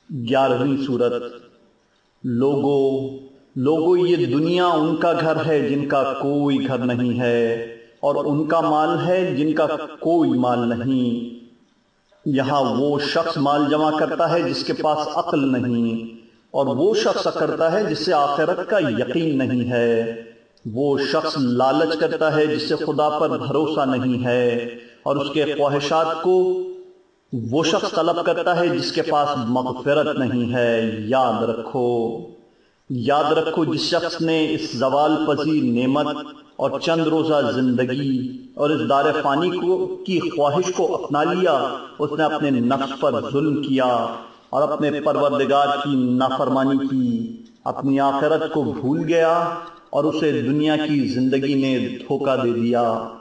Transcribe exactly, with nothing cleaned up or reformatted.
ग्यारहवीं सूरत। लोगो लोगो ये दुनिया उनका घर है जिनका कोई घर नहीं है, और उनका माल है जिनका कोई माल नहीं। यहाँ वो शख्स माल जमा करता है जिसके पास अक्ल नहीं, और वो शख्स करता है जिससे आखिरत का यकीन नहीं है। वो शख्स लालच करता है जिससे खुदा पर भरोसा नहीं है, और उसके ख्वाहिशात को वो शख्स तलब करता है जिसके पास मग़फ़िरत नहीं है। याद रखो याद रखो जिस शख्स ने इस ज़वाल पज़ीर नेमत और चंद रोज़ा ज़िंदगी और इस दार फ़ानी को की ख्वाहिश को अपना लिया, उसने अपने नफ्स पर जुल्म किया और अपने परवरदिगार की नाफरमानी की, अपनी आखिरत को भूल गया और उसे दुनिया की ज़िंदगी ने धोखा दे दिया।